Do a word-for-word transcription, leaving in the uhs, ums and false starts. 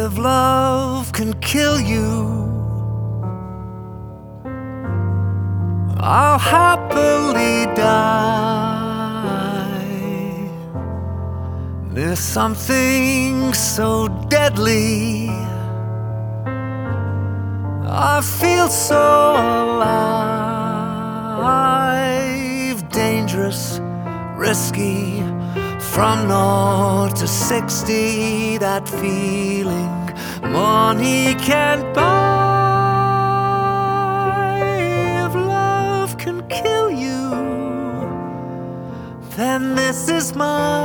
If love can kill you, I'll happily die. There's something so deadly, I feel so alive. Dangerous, risky, from naught to sixty, that feeling money can't buy. If love can kill you, then this is mine.